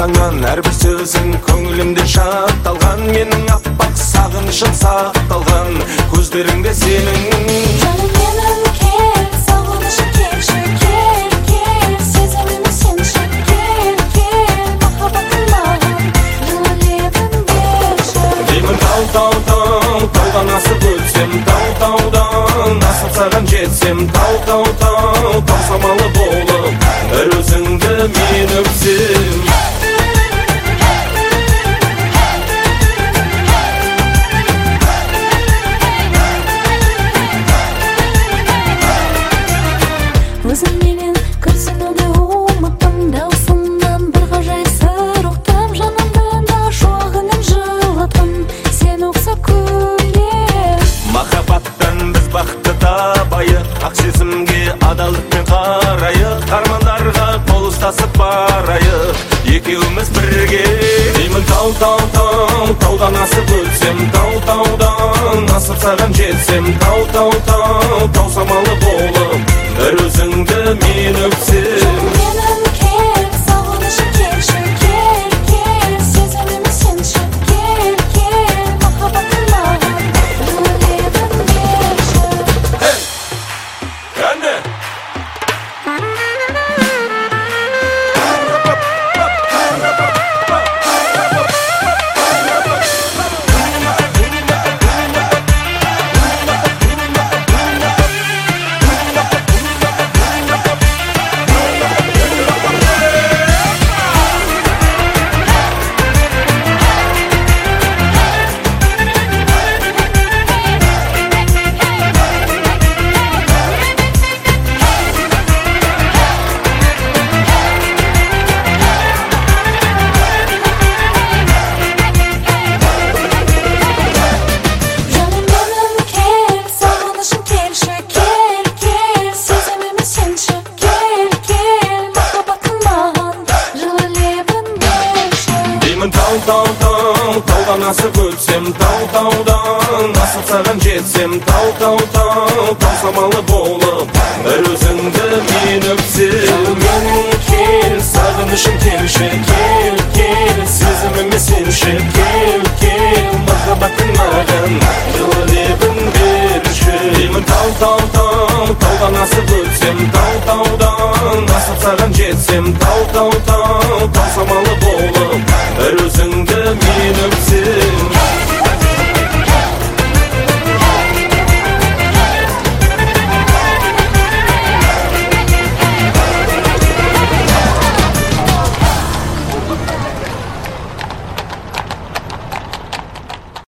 айтаңан әрбір сөзің көңілімде шатталған, менің аппақ сағынышым сақталған көздеріңде сенің. Жаным менің кел, сағынышым келші, кел, кел, сезіміме сенші, кел, кел, махаббатым маған жылы лебін берші. Деймін таудан асып өтсем, таудан асып саған жетсем, тау самалы болып бір өзіңді мен өпсем. Өзің менен күрсінуді ұмыттым, даусыңнан бір ғажайып сыр ұқтым, жанымды да шуағымен жылыттым, сен ұқсап күлем. Махаббаттан біз бақытты табайық, ақ сезімге адалдықпен қарайық, армандарға қол ұстасып барайық, екеуміз бірге. Деймін таудан асып өтсем, таудан асып саған жетсем, тау самалы болып бір өзіңді мен өпсем. Менің кел, сағынышым келші, кел, кел, сезіміме сенші, кел, кел, махаббатым маған жылы лебін берші. Кәне! Таудан асып өтсем, таудан асып саған жетсем, тау самалы болып бір өзіңді мен өпсем. Менің кел, сағынышым келші, кел, кел, сезіміме сенші, кел, кел, махаббатың маған жылы лебін берші. Деймін таудан асып өтсем, таудан асып саған жетсем, тау